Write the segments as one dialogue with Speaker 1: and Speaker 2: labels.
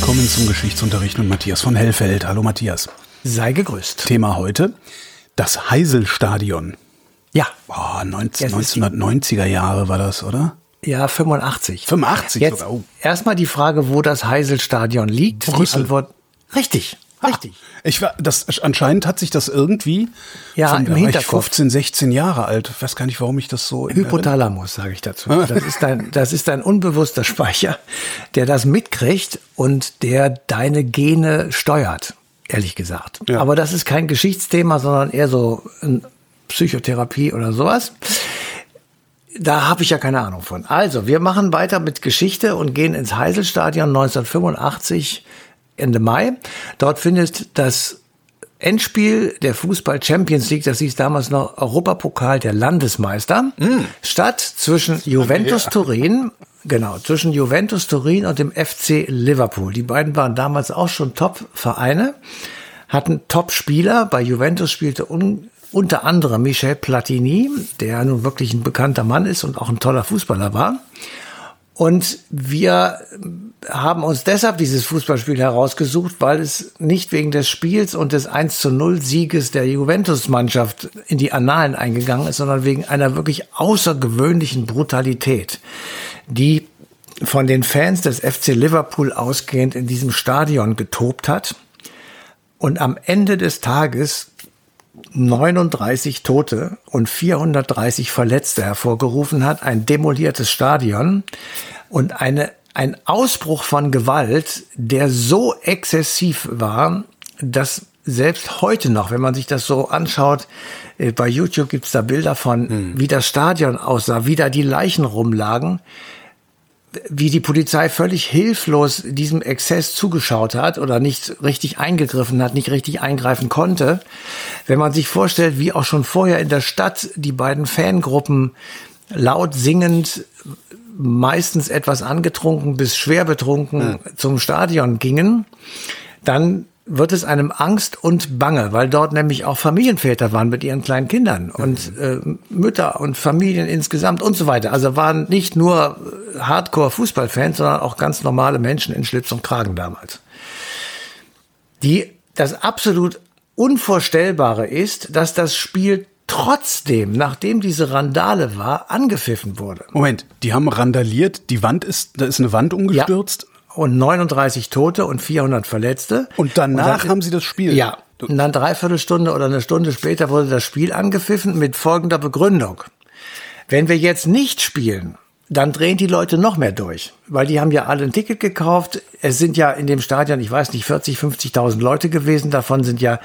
Speaker 1: Willkommen zum Geschichtsunterricht mit Matthias von Hellfeld. Hallo Matthias.
Speaker 2: Sei gegrüßt.
Speaker 1: Thema heute, das Heysel-Stadion.
Speaker 2: Ja.
Speaker 1: 1990er Jahre war das, oder?
Speaker 2: Ja, 85.
Speaker 1: 85
Speaker 2: Jetzt
Speaker 1: sogar. Oh.
Speaker 2: erstmal die Frage, wo das Heysel-Stadion liegt.
Speaker 1: Brüssel.
Speaker 2: Die Antwort, richtig.
Speaker 1: Anscheinend hat sich das irgendwie,
Speaker 2: Ja, im
Speaker 1: da war ich
Speaker 2: Hinterkopf.
Speaker 1: 15, 16 Jahre alt. Ich weiß gar nicht, warum ich das so...
Speaker 2: Hypothalamus, sage ich dazu. Das ist dein unbewusster Speicher, der das mitkriegt und der deine Gene steuert, ehrlich gesagt.
Speaker 1: Ja.
Speaker 2: Aber das ist kein Geschichtsthema, sondern eher so Psychotherapie oder sowas. Da habe ich ja keine Ahnung von. Also, wir machen weiter mit Geschichte und gehen ins Heysel-Stadion 1985 Ende Mai. Dort findet das Endspiel der Fußball-Champions League, das hieß damals noch Europapokal der Landesmeister, statt zwischen Juventus Turin, zwischen Juventus Turin und dem FC Liverpool. Die beiden waren damals auch schon Top-Vereine, hatten Top-Spieler. Bei Juventus spielte unter anderem Michel Platini, der nun wirklich ein bekannter Mann ist und auch ein toller Fußballer war. Und wir haben uns deshalb dieses Fußballspiel herausgesucht, weil es nicht wegen des Spiels und des 1:0 Sieges der Juventus-Mannschaft in die Annalen eingegangen ist, sondern wegen einer wirklich außergewöhnlichen Brutalität, die von den Fans des FC Liverpool ausgehend in diesem Stadion getobt hat und am Ende des Tages 39 Tote und 430 Verletzte hervorgerufen hat, ein demoliertes Stadion und ein Ausbruch von Gewalt, der so exzessiv war, dass selbst heute noch, wenn man sich das so anschaut, bei YouTube gibt's da Bilder von, wie das Stadion aussah, wie da die Leichen rumlagen, wie die Polizei völlig hilflos diesem Exzess zugeschaut hat oder nicht richtig eingegriffen hat, nicht richtig eingreifen konnte. Wenn man sich vorstellt, wie auch schon vorher in der Stadt die beiden Fangruppen laut singend, meistens etwas angetrunken bis schwer betrunken zum Stadion gingen, dann wird es einem Angst und Bange, weil dort nämlich auch Familienväter waren mit ihren kleinen Kindern und Mütter und Familien insgesamt und so weiter. Also waren nicht nur Hardcore-Fußballfans, sondern auch ganz normale Menschen in Schlips und Kragen damals. Das absolut Unvorstellbare ist, dass das Spiel trotzdem, nachdem diese Randale war, angepfiffen wurde.
Speaker 1: Moment, die haben randaliert, da ist eine Wand umgestürzt?
Speaker 2: Ja. Und 39 Tote und 400 Verletzte.
Speaker 1: Und danach haben sie das Spiel?
Speaker 2: Ja. Und dann 3/4 Stunde oder eine Stunde später wurde das Spiel angepfiffen mit folgender Begründung. Wenn wir jetzt nicht spielen, dann drehen die Leute noch mehr durch. Weil die haben ja alle ein Ticket gekauft. Es sind ja in dem Stadion, ich weiß nicht, 40.000, 50.000 Leute gewesen. Davon sind ja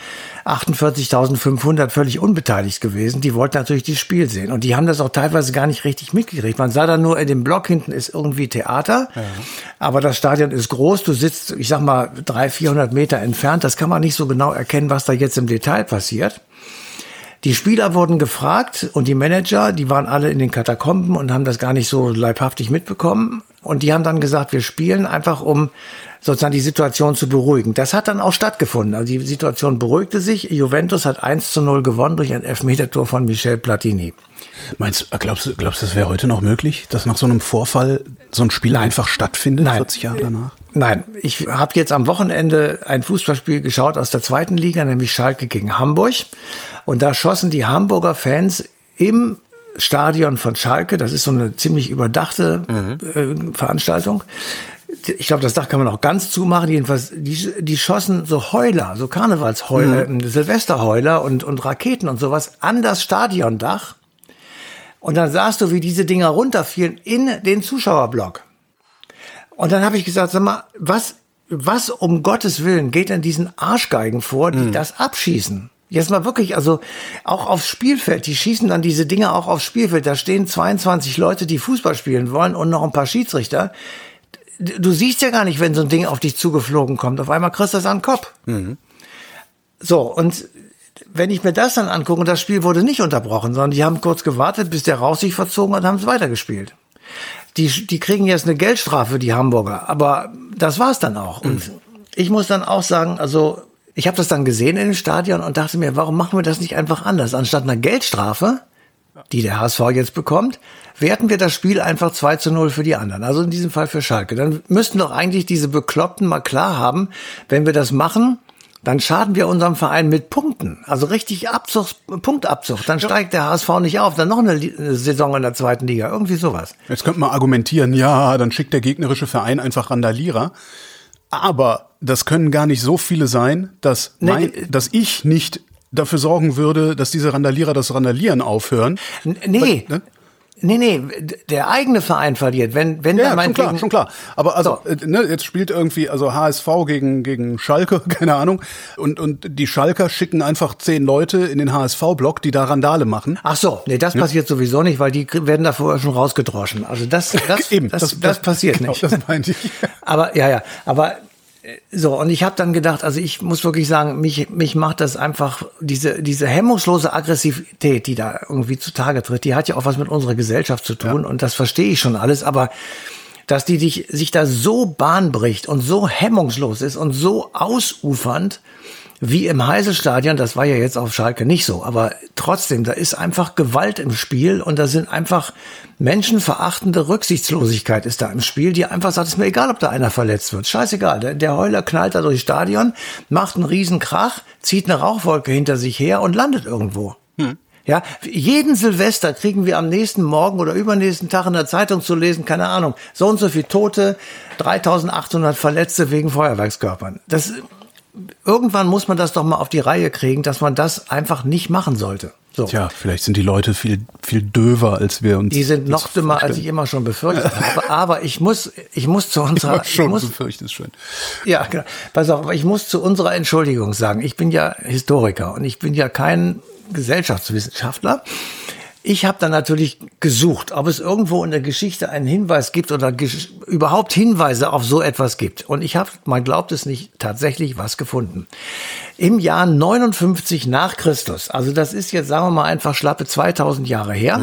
Speaker 2: 48.500 völlig unbeteiligt gewesen. Die wollten natürlich das Spiel sehen. Und die haben das auch teilweise gar nicht richtig mitgekriegt. Man sah dann nur, in dem Block hinten ist irgendwie Theater. Ja. Aber das Stadion ist groß. Du sitzt, ich sag mal, 300-400 Meter entfernt. Das kann man nicht so genau erkennen, was da jetzt im Detail passiert. Die Spieler wurden gefragt und die Manager, die waren alle in den Katakomben und haben das gar nicht so leibhaftig mitbekommen. Und die haben dann gesagt, wir spielen einfach, um sozusagen die Situation zu beruhigen. Das hat dann auch stattgefunden. Also die Situation beruhigte sich. Juventus hat 1:0 gewonnen durch ein Elfmetertor von Michel Platini.
Speaker 1: Glaubst du, das wäre heute noch möglich, dass nach so einem Vorfall so ein Spiel einfach stattfindet, 40 Jahre danach?
Speaker 2: Nein, ich habe jetzt am Wochenende ein Fußballspiel geschaut aus der 2. Liga, nämlich Schalke gegen Hamburg. Und da schossen die Hamburger Fans im Stadion von Schalke, das ist so eine ziemlich überdachte Veranstaltung. Ich glaube, das Dach kann man auch ganz zumachen. Jedenfalls, die schossen so Heuler, so Karnevalsheuler, Silvesterheuler und Raketen und sowas an das Stadiondach. Und dann sahst du, wie diese Dinger runterfielen in den Zuschauerblock. Und dann habe ich gesagt, sag mal, was um Gottes Willen geht denn diesen Arschgeigen vor, die das abschießen? Jetzt mal wirklich, also auch aufs Spielfeld, die schießen dann diese Dinger auch aufs Spielfeld. Da stehen 22 Leute, die Fußball spielen wollen und noch ein paar Schiedsrichter. Du siehst ja gar nicht, wenn so ein Ding auf dich zugeflogen kommt. Auf einmal kriegst du das an den Kopf. So, und wenn ich mir das dann angucke, und das Spiel wurde nicht unterbrochen, sondern die haben kurz gewartet, bis der Rauch sich verzogen hat und haben es weitergespielt. Die kriegen jetzt eine Geldstrafe, die Hamburger, aber das war's dann auch. Und ich muss dann auch sagen, also ich habe das dann gesehen in dem Stadion und dachte mir, warum machen wir das nicht einfach anders? Anstatt einer Geldstrafe die der HSV jetzt bekommt, werten wir das Spiel einfach 2-0 für die anderen. Also in diesem Fall für Schalke. Dann müssten doch eigentlich diese Bekloppten mal klar haben, wenn wir das machen, dann schaden wir unserem Verein mit Punkten. Also richtig Punktabzug. Dann steigt der HSV nicht auf. Dann noch eine Saison in der zweiten Liga. Irgendwie sowas.
Speaker 1: Jetzt könnte man argumentieren, ja, dann schickt der gegnerische Verein einfach Randalierer. Aber das können gar nicht so viele sein, dass ich nicht dafür sorgen würde, dass diese Randalierer das Randalieren aufhören.
Speaker 2: Nee.
Speaker 1: Ne?
Speaker 2: Nee, der eigene Verein verliert. Wenn
Speaker 1: ja, schon klar. Aber also, jetzt spielt irgendwie, also HSV gegen Schalke, keine Ahnung. Und die Schalker schicken einfach 10 Leute in den HSV-Block, die da Randale machen.
Speaker 2: Ach so, nee, das passiert sowieso nicht, weil die werden da vorher schon rausgedroschen. Also das passiert nicht.
Speaker 1: Das meinte ich.
Speaker 2: Aber, so, und ich habe dann gedacht, also ich muss wirklich sagen, mich macht das einfach, diese hemmungslose Aggressivität, die da irgendwie zutage tritt, die hat ja auch was mit unserer Gesellschaft zu tun und das verstehe ich schon alles, aber dass die sich da so bahnbricht und so hemmungslos ist und so ausufernd wie im Heiselstadion, das war ja jetzt auf Schalke nicht so, aber trotzdem, da ist einfach Gewalt im Spiel und da sind einfach menschenverachtende Rücksichtslosigkeit ist da im Spiel, die einfach sagt, ist mir egal, ob da einer verletzt wird, scheißegal, der Heuler knallt da durchs Stadion, macht einen riesen Krach, zieht eine Rauchwolke hinter sich her und landet irgendwo. Ja, jeden Silvester kriegen wir am nächsten Morgen oder übernächsten Tag in der Zeitung zu lesen, keine Ahnung, so und so viel Tote, 3.800 Verletzte wegen Feuerwerkskörpern. Irgendwann muss man das doch mal auf die Reihe kriegen, dass man das einfach nicht machen sollte. So.
Speaker 1: Tja, vielleicht sind die Leute viel döver, als wir uns.
Speaker 2: Die sind noch dümmer, als ich immer schon befürchtet habe. Aber ich muss zu unserer.
Speaker 1: Befürchtet schon.
Speaker 2: Ja, genau. Pass auf, aber ich muss zu unserer Entschuldigung sagen. Ich bin ja Historiker und ich bin ja kein Gesellschaftswissenschaftler. Ich habe dann natürlich gesucht, ob es irgendwo in der Geschichte einen Hinweis gibt oder überhaupt Hinweise auf so etwas gibt. Und ich habe, man glaubt es nicht, tatsächlich was gefunden. Im Jahr 59 nach Christus, also das ist jetzt, sagen wir mal, einfach schlappe 2000 Jahre her,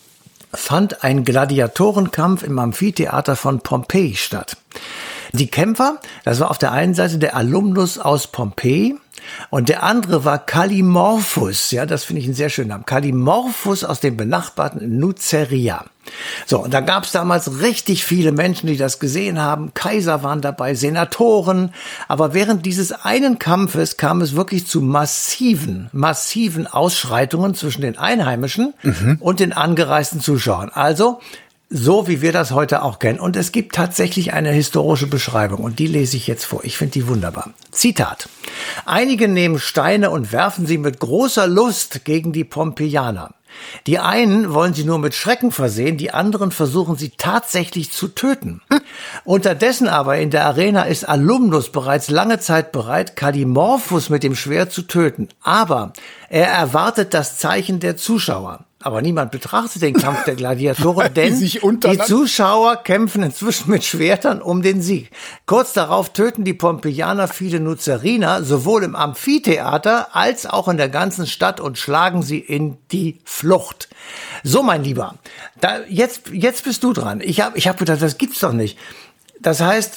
Speaker 2: fand ein Gladiatorenkampf im Amphitheater von Pompeji statt. Die Kämpfer, das war auf der einen Seite der Alumnus aus Pompeji, und der andere war Callimorphus, ja, das finde ich einen sehr schönen Namen. Callimorphus aus dem benachbarten Nuceria. So, und da gab es damals richtig viele Menschen, die das gesehen haben. Kaiser waren dabei, Senatoren. Aber während dieses einen Kampfes kam es wirklich zu massiven Ausschreitungen zwischen den Einheimischen und den angereisten Zuschauern. Also so wie wir das heute auch kennen. Und es gibt tatsächlich eine historische Beschreibung und die lese ich jetzt vor. Ich finde die wunderbar. Zitat. Einige nehmen Steine und werfen sie mit großer Lust gegen die Pompeianer. Die einen wollen sie nur mit Schrecken versehen, die anderen versuchen sie tatsächlich zu töten. Unterdessen aber in der Arena ist Alumnus bereits lange Zeit bereit, Callimorphus mit dem Schwert zu töten. Aber er erwartet das Zeichen der Zuschauer. Aber niemand betrachtet den Kampf der Gladiatoren, denn die Zuschauer kämpfen inzwischen mit Schwertern um den Sieg. Kurz darauf töten die Pompeianer viele Nuceriner, sowohl im Amphitheater als auch in der ganzen Stadt und schlagen sie in die Flucht. So, mein Lieber, jetzt bist du dran. Ich hab gedacht, das gibt's doch nicht. Das heißt,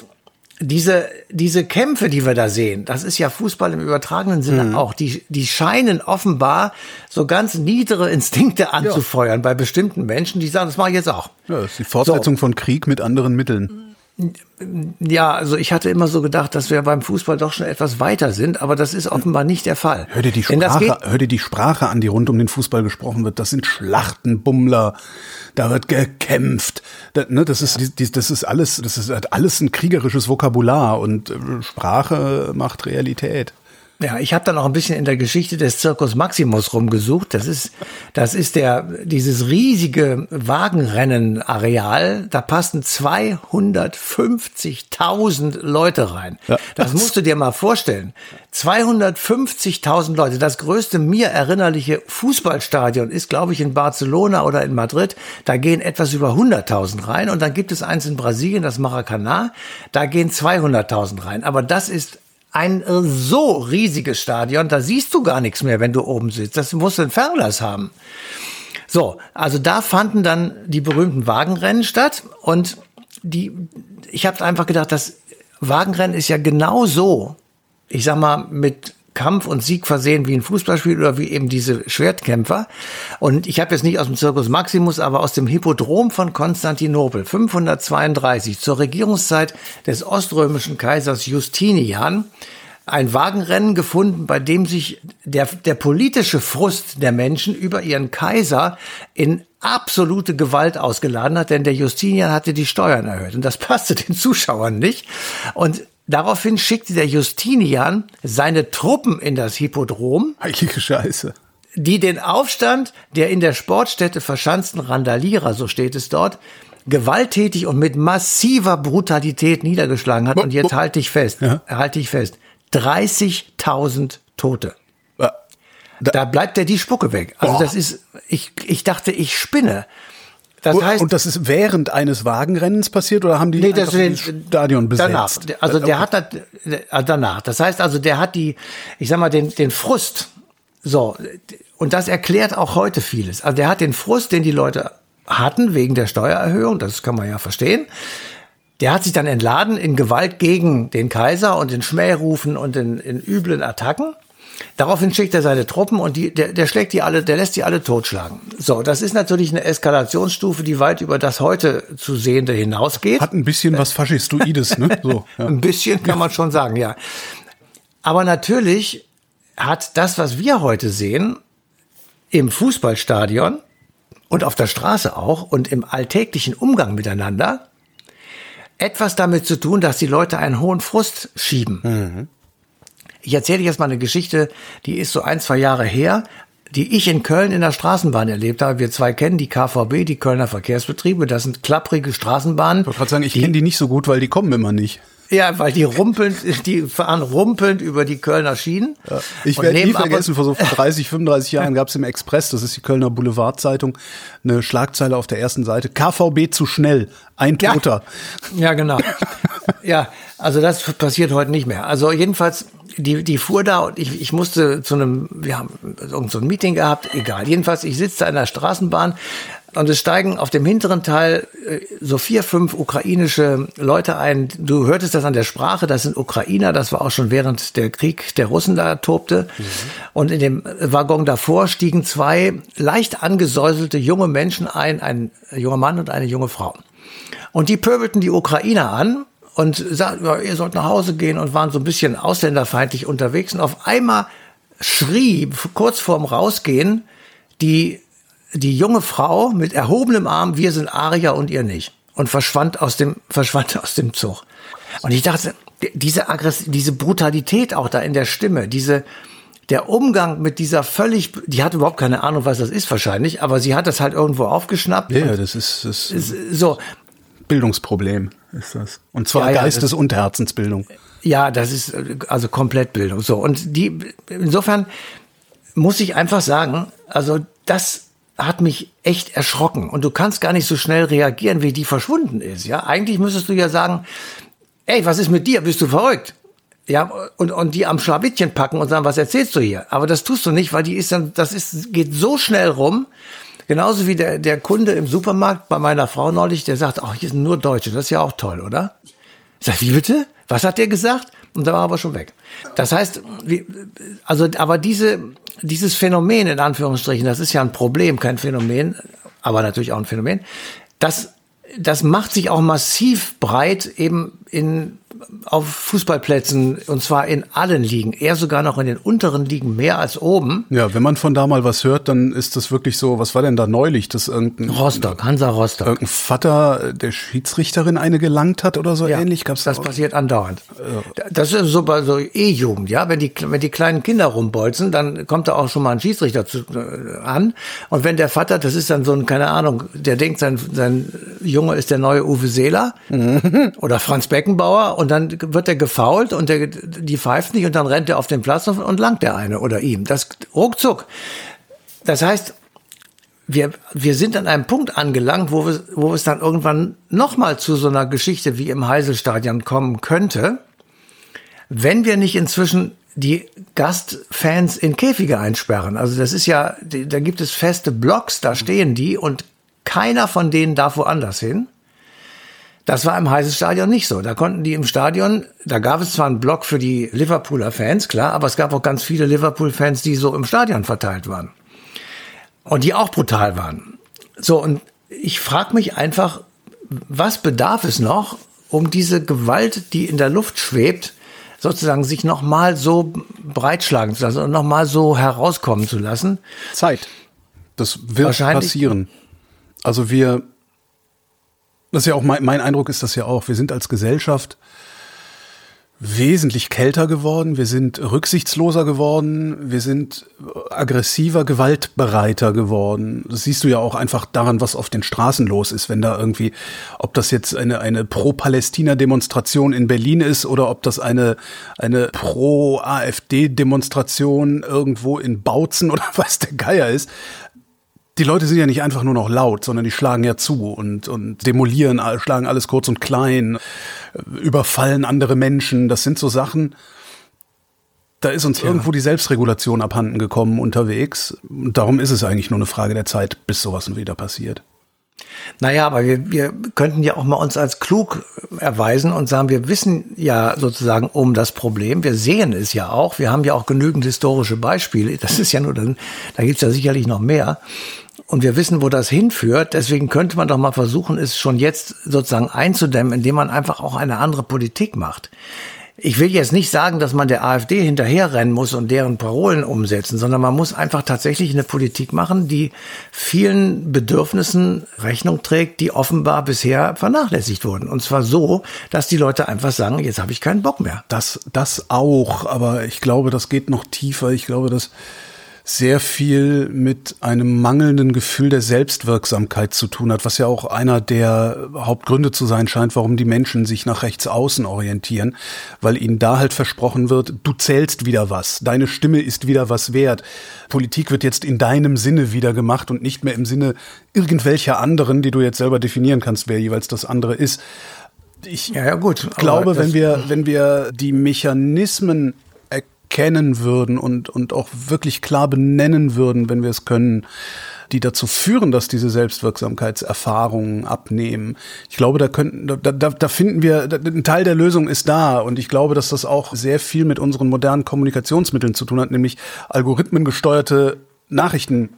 Speaker 2: diese Kämpfe, die wir da sehen, das ist ja Fußball im übertragenen Sinne auch, die scheinen offenbar so ganz niedere Instinkte anzufeuern bei bestimmten Menschen, die sagen, das mache ich jetzt auch.
Speaker 1: Ja, das ist die Fortsetzung von Krieg mit anderen Mitteln.
Speaker 2: Ja, also ich hatte immer so gedacht, dass wir beim Fußball doch schon etwas weiter sind, aber das ist offenbar nicht der Fall.
Speaker 1: Hör dir die Sprache an, die rund um den Fußball gesprochen wird. Das sind Schlachten, Bummler, da wird gekämpft. Das ist alles ein kriegerisches Vokabular und Sprache macht Realität.
Speaker 2: Ja, ich habe dann auch ein bisschen in der Geschichte des Circus Maximus rumgesucht. Das ist dieses riesige Wagenrennen-Areal. Da passen 250.000 Leute rein. Ja. Das musst du dir mal vorstellen. 250.000 Leute. Das größte mir erinnerliche Fußballstadion ist, glaube ich, in Barcelona oder in Madrid. Da gehen etwas über 100.000 rein. Und dann gibt es eins in Brasilien, das Maracanã. Da gehen 200.000 rein. Aber das ist ein so riesiges Stadion, da siehst du gar nichts mehr, wenn du oben sitzt. Das musst du ein Fernglas haben. So, also da fanden dann die berühmten Wagenrennen statt und ich habe einfach gedacht, das Wagenrennen ist ja genau so, ich sag mal, mit Kampf und Sieg versehen wie ein Fußballspiel oder wie eben diese Schwertkämpfer. Und ich habe jetzt nicht aus dem Circus Maximus, aber aus dem Hippodrom von Konstantinopel 532 zur Regierungszeit des oströmischen Kaisers Justinian ein Wagenrennen gefunden, bei dem sich der politische Frust der Menschen über ihren Kaiser in absolute Gewalt ausgeladen hat, denn der Justinian hatte die Steuern erhöht und das passte den Zuschauern nicht. Und daraufhin schickte der Justinian seine Truppen in das Hippodrom.
Speaker 1: Heilige Scheiße.
Speaker 2: Die den Aufstand der in der Sportstätte verschanzten Randalierer, so steht es dort, gewalttätig und mit massiver Brutalität niedergeschlagen hat. Und jetzt halte ich fest, 30.000 Tote. Da bleibt die Spucke weg. Also das ist, ich dachte, ich spinne. Das heißt,
Speaker 1: und das ist während eines Wagenrennens passiert oder haben die
Speaker 2: das
Speaker 1: Stadion besetzt?
Speaker 2: Danach. Also der hat danach. Das heißt also, der hat den Frust. So. Und das erklärt auch heute vieles. Also der hat den Frust, den die Leute hatten wegen der Steuererhöhung. Das kann man ja verstehen. Der hat sich dann entladen in Gewalt gegen den Kaiser und in Schmährufen und in üblen Attacken. Daraufhin schickt er seine Truppen und der lässt die alle totschlagen. So, das ist natürlich eine Eskalationsstufe, die weit über das heute zu Sehende hinausgeht.
Speaker 1: Hat ein bisschen was Faschistoides, ne? So, ja.
Speaker 2: Ein bisschen kann man schon sagen, ja. Aber natürlich hat das, was wir heute sehen, im Fußballstadion und auf der Straße auch und im alltäglichen Umgang miteinander etwas damit zu tun, dass die Leute einen hohen Frust schieben. Mhm. Ich erzähle jetzt mal eine Geschichte, die ist so 1-2 Jahre her, die ich in Köln in der Straßenbahn erlebt habe. Wir zwei kennen die KVB, die Kölner Verkehrsbetriebe. Das sind klapprige Straßenbahnen.
Speaker 1: Ich wollte gerade sagen, ich kenne die nicht so gut, weil die kommen immer nicht.
Speaker 2: Ja, weil die fahren rumpelnd über die Kölner Schienen.
Speaker 1: Ja, ich werde nie vergessen, vor so 30, 35 Jahren gab es im Express, das ist die Kölner Boulevardzeitung, eine Schlagzeile auf der ersten Seite, KVB zu schnell, ein Toter.
Speaker 2: Ja, genau. Ja, also das passiert heute nicht mehr. Also jedenfalls, die fuhr da und ich musste wir haben irgend so ein Meeting gehabt, egal. Jedenfalls, ich sitze da in der Straßenbahn und es steigen auf dem hinteren Teil so 4, 5 ukrainische Leute ein. Du hörtest das an der Sprache, das sind Ukrainer, das war auch schon während der Krieg der Russen da tobte. Mhm. Und in dem Waggon davor stiegen 2 leicht angesäuselte junge Menschen ein junger Mann und eine junge Frau. Und die pöbelten die Ukrainer an und sagten, ja, ihr sollt nach Hause gehen und waren so ein bisschen ausländerfeindlich unterwegs. Und auf einmal schrie kurz vorm Rausgehen die junge Frau mit erhobenem Arm, wir sind Arier und ihr nicht. Und verschwand aus dem Zug. Und ich dachte, diese Brutalität auch da in der Stimme, der Umgang mit dieser die hat überhaupt keine Ahnung, was das ist wahrscheinlich, aber sie hat das halt irgendwo aufgeschnappt.
Speaker 1: Ja, das ist so. Bildungsproblem ist das. Und zwar Geistes- und Herzensbildung.
Speaker 2: Ja, das ist also komplett Bildung. So. Und insofern muss ich einfach sagen, also das hat mich echt erschrocken. Und du kannst gar nicht so schnell reagieren, wie die verschwunden ist. Ja, eigentlich müsstest du ja sagen, ey, was ist mit dir? Bist du verrückt? Ja, und die am Schlawittchen packen und sagen, was erzählst du hier? Aber das tust du nicht, weil geht so schnell rum. Genauso wie der Kunde im Supermarkt bei meiner Frau neulich, der sagt, ach, hier sind nur Deutsche. Das ist ja auch toll, oder? Ich sag, wie bitte? Was hat der gesagt? Und da war er aber schon weg. Das heißt, aber dieses Phänomen, in Anführungsstrichen, das ist ja ein Problem, kein Phänomen, aber natürlich auch ein Phänomen, das macht sich auch massiv breit eben auf Fußballplätzen, und zwar in allen Ligen, eher sogar noch in den unteren Ligen mehr als oben.
Speaker 1: Ja, wenn man von da mal was hört, dann ist das wirklich so, was war denn da neulich, dass
Speaker 2: Hansa Rostock.
Speaker 1: Irgendein Vater der Schiedsrichterin eine gelangt hat oder so ähnlich? Gab's
Speaker 2: das passiert andauernd. Ja. Das ist so bei so E-Jugend, ja, wenn die kleinen Kinder rumbolzen, dann kommt da auch schon mal ein Schiedsrichter an, und wenn der Vater, das ist dann so ein, keine Ahnung, der denkt, sein Junge ist der neue Uwe Seeler oder Franz Beckenbauer, und dann wird er gefoult und die pfeift nicht, und dann rennt er auf den Platz und langt der eine oder ihm. Das ruckzuck. Das heißt, wir sind an einem Punkt angelangt, wo es dann irgendwann nochmal zu so einer Geschichte wie im Heiselstadion kommen könnte, wenn wir nicht inzwischen die Gastfans in Käfige einsperren. Also das ist ja, da gibt es feste Blocks, da stehen die, und keiner von denen darf woanders hin. Das war im Heysel-Stadion nicht so. Da konnten die im Stadion, da gab es zwar einen Block für die Liverpooler Fans, klar, aber es gab auch ganz viele Liverpool-Fans, die so im Stadion verteilt waren. Und die auch brutal waren. So, und ich frage mich einfach, was bedarf es noch, um diese Gewalt, die in der Luft schwebt, sozusagen sich nochmal so breitschlagen zu lassen und nochmal so herauskommen zu lassen?
Speaker 1: Zeit. Das wird passieren. Also das ist ja auch mein Eindruck ist das ja auch. Wir sind als Gesellschaft wesentlich kälter geworden. Wir sind rücksichtsloser geworden. Wir sind aggressiver, gewaltbereiter geworden. Das siehst du ja auch einfach daran, was auf den Straßen los ist. Wenn da irgendwie, ob das jetzt eine Pro-Palästina-Demonstration in Berlin ist oder ob das eine Pro-AfD-Demonstration irgendwo in Bautzen oder was der Geier ist. Die Leute sind ja nicht einfach nur noch laut, sondern die schlagen ja zu und demolieren, schlagen alles kurz und klein, überfallen andere Menschen. Das sind so Sachen, da ist uns irgendwo die Selbstregulation abhanden gekommen unterwegs. Und darum ist es eigentlich nur eine Frage der Zeit, bis sowas wieder passiert.
Speaker 2: Naja, aber wir könnten ja auch mal uns als klug erweisen und sagen, wir wissen ja sozusagen um das Problem, wir sehen es ja auch, wir haben ja auch genügend historische Beispiele, das ist ja nur dann, da gibt's ja sicherlich noch mehr. Und wir wissen, wo das hinführt. Deswegen könnte man doch mal versuchen, es schon jetzt sozusagen einzudämmen, indem man einfach auch eine andere Politik macht. Ich will jetzt nicht sagen, dass man der AfD hinterherrennen muss und deren Parolen umsetzen, sondern man muss einfach tatsächlich eine Politik machen, die vielen Bedürfnissen Rechnung trägt, die offenbar bisher vernachlässigt wurden. Und zwar so, dass die Leute einfach sagen, jetzt habe ich keinen Bock mehr.
Speaker 1: Das auch, aber ich glaube, das geht noch tiefer. Ich glaube, dass sehr viel mit einem mangelnden Gefühl der Selbstwirksamkeit zu tun hat, was ja auch einer der Hauptgründe zu sein scheint, warum die Menschen sich nach rechts außen orientieren, weil ihnen da halt versprochen wird, du zählst wieder was, deine Stimme ist wieder was wert. Politik wird jetzt in deinem Sinne wieder gemacht und nicht mehr im Sinne irgendwelcher anderen, die du jetzt selber definieren kannst, wer jeweils das andere ist. Ich glaube, wenn wir die Mechanismen kennen würden und auch wirklich klar benennen würden, wenn wir es können, die dazu führen, dass diese Selbstwirksamkeitserfahrungen abnehmen. Ich glaube, da finden wir, ein Teil der Lösung ist da und ich glaube, dass das auch sehr viel mit unseren modernen Kommunikationsmitteln zu tun hat, nämlich algorithmengesteuerte Nachrichten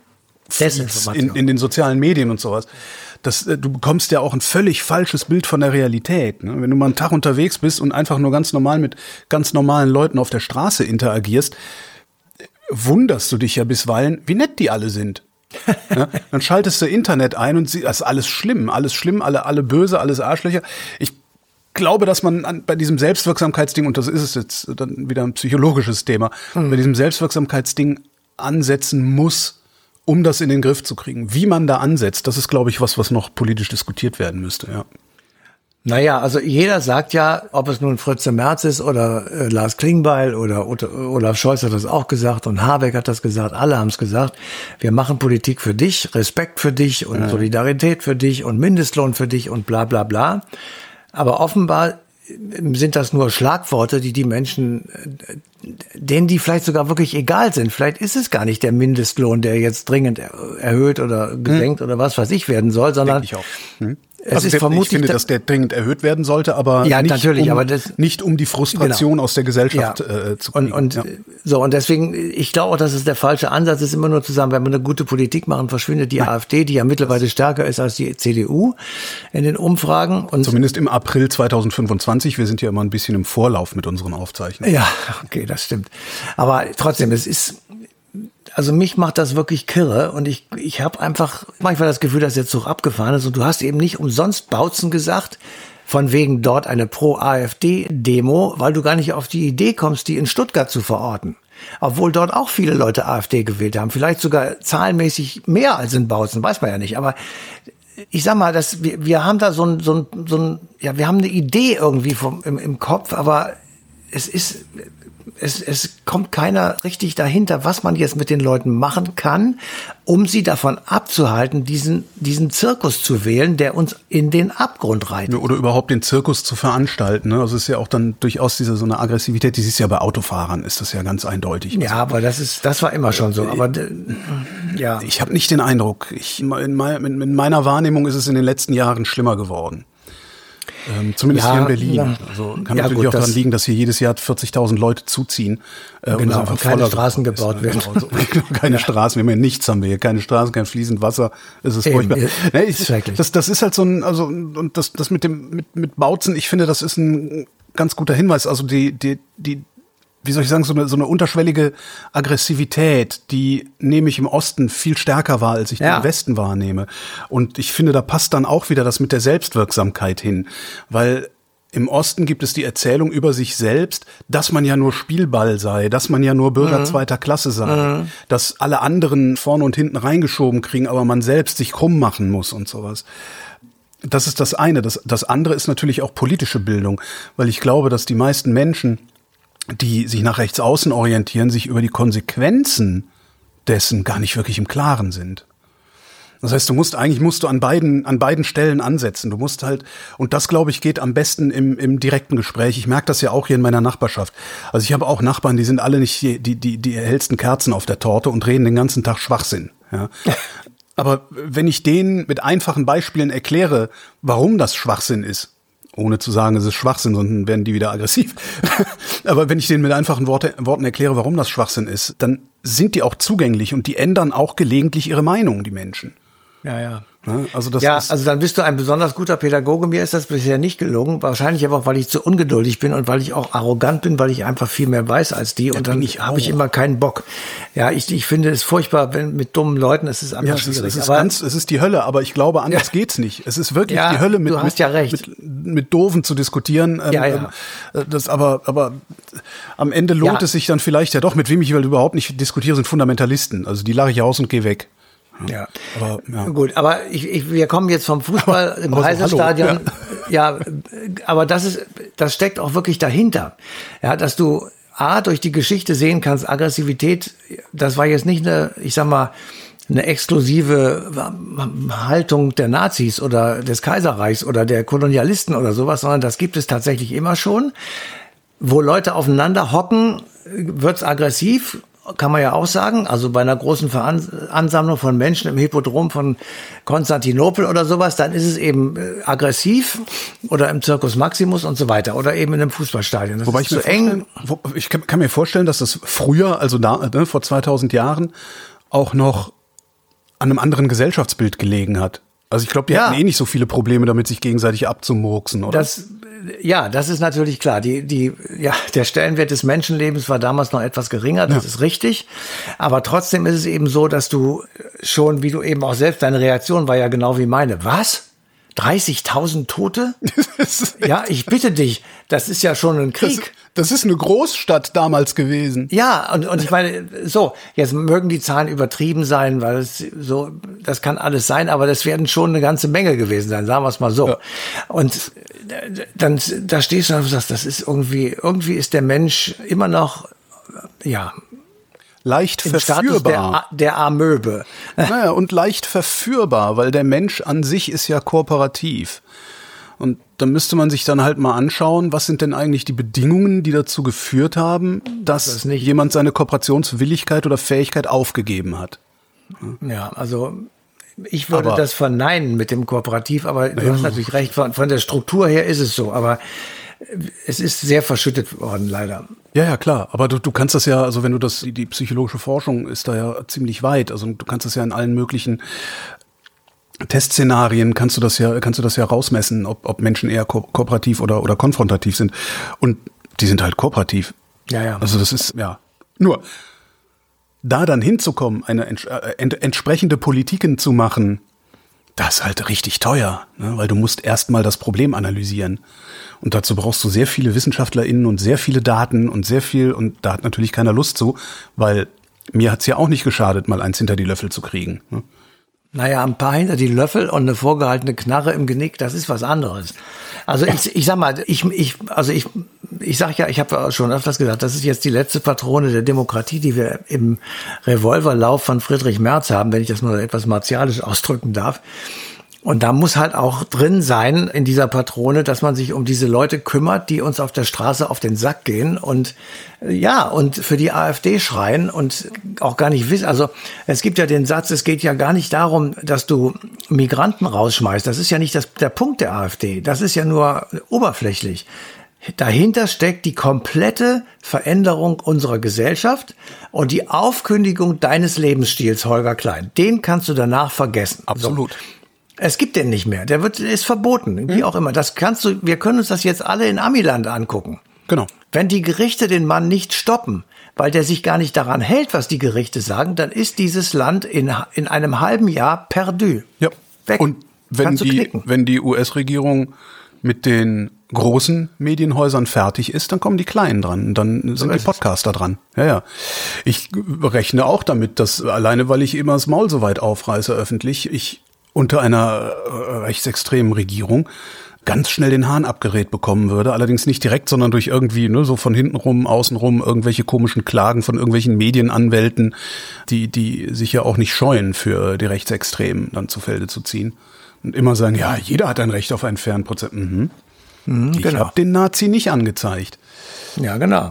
Speaker 1: in den sozialen Medien und sowas. Du bekommst ja auch ein völlig falsches Bild von der Realität. Ne? Wenn du mal einen Tag unterwegs bist und einfach nur ganz normal mit ganz normalen Leuten auf der Straße interagierst, wunderst du dich ja bisweilen, wie nett die alle sind. Ja? Dann schaltest du Internet ein und siehst, das ist alles schlimm, alle böse, alles Arschlöcher. Ich glaube, dass man bei diesem Selbstwirksamkeitsding, und das ist es jetzt dann wieder ein psychologisches Thema, bei diesem Selbstwirksamkeitsding ansetzen muss, um das in den Griff zu kriegen. Wie man da ansetzt, das ist, glaube ich, was noch politisch diskutiert werden müsste, ja.
Speaker 2: Naja, also jeder sagt ja, ob es nun Fritze Merz ist oder Lars Klingbeil oder Olaf Scholz hat das auch gesagt und Habeck hat das gesagt, alle haben es gesagt, wir machen Politik für dich, Respekt für dich und Solidarität für dich und Mindestlohn für dich und bla bla bla. Aber offenbar sind das nur Schlagworte, die Menschen, denen die vielleicht sogar wirklich egal sind. Vielleicht ist es gar nicht der Mindestlohn, der jetzt dringend erhöht oder gesenkt oder was weiß ich werden soll, sondern
Speaker 1: ich auch.
Speaker 2: Es ist vermutlich,
Speaker 1: ich finde, dass der dringend erhöht werden sollte, aber
Speaker 2: ja,
Speaker 1: nicht,
Speaker 2: natürlich, aber
Speaker 1: nicht um die Frustration aus der Gesellschaft zu kriegen.
Speaker 2: Und deswegen, ich glaube auch, dass es der falsche Ansatz ist, immer nur zu sagen, wenn wir eine gute Politik machen, verschwindet die AfD, die ja mittlerweile stärker ist als die CDU in den Umfragen. Und
Speaker 1: zumindest im April 2025. Wir sind ja immer ein bisschen im Vorlauf mit unseren Aufzeichnungen.
Speaker 2: Ja, okay, das stimmt. Aber trotzdem, also mich macht das wirklich kirre und ich habe einfach manchmal das Gefühl, dass der Zug abgefahren ist und du hast eben nicht umsonst Bautzen gesagt, von wegen dort eine Pro-AfD-Demo, weil du gar nicht auf die Idee kommst, die in Stuttgart zu verorten. Obwohl dort auch viele Leute AfD gewählt haben, vielleicht sogar zahlenmäßig mehr als in Bautzen, weiß man ja nicht, aber ich sag mal, wir haben da wir haben eine Idee irgendwie im Kopf, aber es kommt keiner richtig dahinter, was man jetzt mit den Leuten machen kann, um sie davon abzuhalten, diesen Zirkus zu wählen, der uns in den Abgrund reitet.
Speaker 1: Oder überhaupt den Zirkus zu veranstalten. Ne? Also es ist ja auch dann durchaus so eine Aggressivität, die siehst ja bei Autofahrern, ist das ja ganz eindeutig.
Speaker 2: Ja, aber das war immer schon so. Aber ja,
Speaker 1: ich habe nicht den Eindruck. In meiner Wahrnehmung ist es in den letzten Jahren schlimmer geworden. Zumindest
Speaker 2: Ja,
Speaker 1: hier in Berlin.
Speaker 2: ja.
Speaker 1: Also kann
Speaker 2: Ja,
Speaker 1: natürlich
Speaker 2: gut,
Speaker 1: auch daran
Speaker 2: das-
Speaker 1: liegen, dass hier jedes Jahr 40.000 Leute zuziehen.
Speaker 2: Genau,
Speaker 1: es
Speaker 2: und keine
Speaker 1: voller
Speaker 2: Straßen
Speaker 1: geworden
Speaker 2: gebaut werden.
Speaker 1: Genau, so. Keine Straßen, wir haben ja nichts, haben wir hier. Keine Straßen, kein fließend Wasser. Es ist furchtbar.
Speaker 2: Schrecklich.
Speaker 1: Das ist halt so ein, also, und das mit Bautzen, ich finde, das ist ein ganz guter Hinweis. Also wie soll ich sagen, so eine unterschwellige Aggressivität, die nehme ich im Osten viel stärker wahr, als ich die im Westen wahrnehme. Und ich finde, da passt dann auch wieder das mit der Selbstwirksamkeit hin, weil im Osten gibt es die Erzählung über sich selbst, dass man ja nur Spielball sei, dass man ja nur Bürger zweiter Klasse sei, dass alle anderen vorne und hinten reingeschoben kriegen, aber man selbst sich krumm machen muss und sowas. Das ist das eine. Das andere ist natürlich auch politische Bildung, weil ich glaube, dass die meisten Menschen, die sich nach rechts außen orientieren, sich über die Konsequenzen dessen gar nicht wirklich im Klaren sind. Das heißt, eigentlich musst du an beiden Stellen ansetzen. Du musst halt, und das, glaube ich, geht am besten im direkten Gespräch. Ich merke das ja auch hier in meiner Nachbarschaft. Also ich habe auch Nachbarn, die sind alle nicht die hellsten Kerzen auf der Torte und reden den ganzen Tag Schwachsinn. Ja. Aber wenn ich denen mit einfachen Beispielen erkläre, warum das Schwachsinn ist, ohne zu sagen, es ist Schwachsinn, sonst werden die wieder aggressiv. Aber wenn ich denen mit einfachen Worten erkläre, warum das Schwachsinn ist, dann sind die auch zugänglich und die ändern auch gelegentlich ihre Meinung, die Menschen.
Speaker 2: Ja.
Speaker 1: Also
Speaker 2: also dann bist du ein besonders guter Pädagoge. Mir ist das bisher nicht gelungen. Wahrscheinlich aber auch, weil ich zu ungeduldig bin und weil ich auch arrogant bin, weil ich einfach viel mehr weiß als die. Und dann habe ich immer keinen Bock. Ja, ich finde es furchtbar, wenn mit dummen Leuten, es ist einfach schwierig.
Speaker 1: Es ist die Hölle, aber ich glaube, anders geht's nicht. Es ist wirklich die Hölle, mit Doofen zu diskutieren. Aber am Ende lohnt es sich dann vielleicht ja doch. Mit wem ich überhaupt nicht diskutiere, sind Fundamentalisten. Also die lache ich aus und gehe weg.
Speaker 2: Ja. Gut, aber wir kommen jetzt vom Fußball im Heiselstadion. Ja, aber das steckt auch wirklich dahinter. Ja, dass du durch die Geschichte sehen kannst, Aggressivität, das war jetzt nicht eine exklusive Haltung der Nazis oder des Kaiserreichs oder der Kolonialisten oder sowas, sondern das gibt es tatsächlich immer schon. Wo Leute aufeinander hocken, wird's aggressiv. Kann man ja auch sagen, also bei einer großen Ansammlung von Menschen im Hippodrom von Konstantinopel oder sowas, dann ist es eben aggressiv oder im Circus Maximus und so weiter oder eben in einem Fußballstadion. Das
Speaker 1: Wobei
Speaker 2: ist zu eng.
Speaker 1: Ich kann mir vorstellen, dass das früher, also vor 2000 Jahren, auch noch an einem anderen Gesellschaftsbild gelegen hat. Also ich glaube, die hatten nicht so viele Probleme damit, sich gegenseitig abzumurksen, oder?
Speaker 2: Das ist natürlich klar. Der Stellenwert des Menschenlebens war damals noch etwas geringer, das ist richtig. Aber trotzdem ist es eben so, dass du schon, wie du eben auch selbst, deine Reaktion war ja genau wie meine. Was? 30.000 Tote? Ja, ich bitte dich, das ist ja schon ein Krieg.
Speaker 1: Das ist eine Großstadt damals gewesen.
Speaker 2: Ja, und ich meine, jetzt mögen die Zahlen übertrieben sein, weil das kann alles sein, aber das werden schon eine ganze Menge gewesen sein, sagen wir es mal so. Ja. Und dann, da stehst du und sagst, das ist irgendwie ist der Mensch immer noch,
Speaker 1: leicht verführbar.
Speaker 2: Der Amöbe.
Speaker 1: Naja, und leicht verführbar, weil der Mensch an sich ist ja kooperativ. Und da müsste man sich dann halt mal anschauen, was sind denn eigentlich die Bedingungen, die dazu geführt haben, dass jemand seine Kooperationswilligkeit oder Fähigkeit aufgegeben hat.
Speaker 2: Ja, also ich würde das verneinen mit dem Kooperativ, aber du hast natürlich recht, von der Struktur her ist es so, aber es ist sehr verschüttet worden, leider.
Speaker 1: Ja, klar. Aber du kannst das ja, also wenn du die psychologische Forschung ist da ja ziemlich weit. Also du kannst das ja in allen möglichen Testszenarien kannst du das ja rausmessen, ob Menschen eher kooperativ oder konfrontativ sind. Und die sind halt kooperativ.
Speaker 2: Ja.
Speaker 1: Also das ist, nur da dann hinzukommen, eine entsprechende Politiken zu machen, das ist halt richtig teuer, ne? Weil du musst erstmal das Problem analysieren. Und dazu brauchst du sehr viele WissenschaftlerInnen und sehr viele Daten und und da hat natürlich keiner Lust zu, weil mir hat's ja auch nicht geschadet, mal eins hinter die Löffel zu kriegen, ne?
Speaker 2: Naja, ein paar hinter die Löffel und eine vorgehaltene Knarre im Genick, das ist was anderes. Also ich sag mal, ich sag ja, ich habe schon öfters gesagt, das ist jetzt die letzte Patrone der Demokratie, die wir im Revolverlauf von Friedrich Merz haben, wenn ich das mal etwas martialisch ausdrücken darf. Und da muss halt auch drin sein in dieser Patrone, dass man sich um diese Leute kümmert, die uns auf der Straße auf den Sack gehen und und für die AfD schreien und auch gar nicht wissen. Also es gibt ja den Satz, es geht ja gar nicht darum, dass du Migranten rausschmeißt. Das ist ja nicht der Punkt der AfD. Das ist ja nur oberflächlich. Dahinter steckt die komplette Veränderung unserer Gesellschaft und die Aufkündigung deines Lebensstils, Holger Klein. Den kannst du danach vergessen.
Speaker 1: Absolut.
Speaker 2: So. Es gibt den nicht mehr. Der ist verboten. Wie auch immer. Wir können uns das jetzt alle in Amiland angucken.
Speaker 1: Genau.
Speaker 2: Wenn die Gerichte den Mann nicht stoppen, weil der sich gar nicht daran hält, was die Gerichte sagen, dann ist dieses Land in einem halben Jahr perdu.
Speaker 1: Ja.
Speaker 2: Weg.
Speaker 1: Und wenn die US-Regierung mit den großen Medienhäusern fertig ist, dann kommen die Kleinen dran. Dann sind die Podcaster dran. Ja. Ich rechne auch damit, dass alleine, weil ich immer das Maul so weit aufreiße öffentlich, ich unter einer rechtsextremen Regierung ganz schnell den Hahn abgedreht bekommen würde. Allerdings nicht direkt, sondern durch irgendwie, so von hinten rum, außen rum, irgendwelche komischen Klagen von irgendwelchen Medienanwälten, die sich ja auch nicht scheuen, für die Rechtsextremen dann zu Felde zu ziehen. Und immer sagen, ja, jeder hat ein Recht auf einen fairen Prozess. Ich habe den Nazi nicht angezeigt.
Speaker 2: Ja, genau.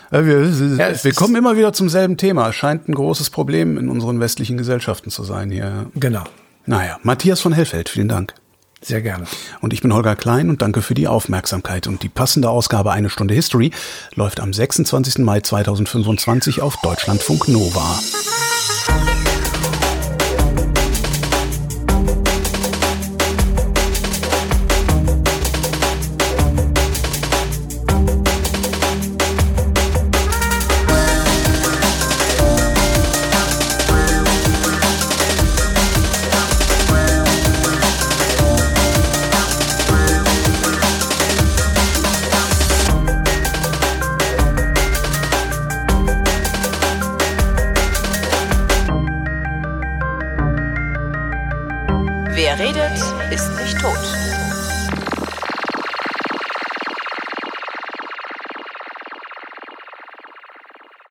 Speaker 1: Wir kommen immer wieder zum selben Thema. Scheint ein großes Problem in unseren westlichen Gesellschaften zu sein hier.
Speaker 2: Genau.
Speaker 1: Naja, Matthias von Hellfeld, vielen Dank.
Speaker 2: Sehr gerne.
Speaker 1: Und ich bin Holger Klein und danke für die Aufmerksamkeit. Und die passende Ausgabe Eine Stunde History läuft am 26. Mai 2025 auf Deutschlandfunk Nova.
Speaker 3: Wer redet, ist nicht tot.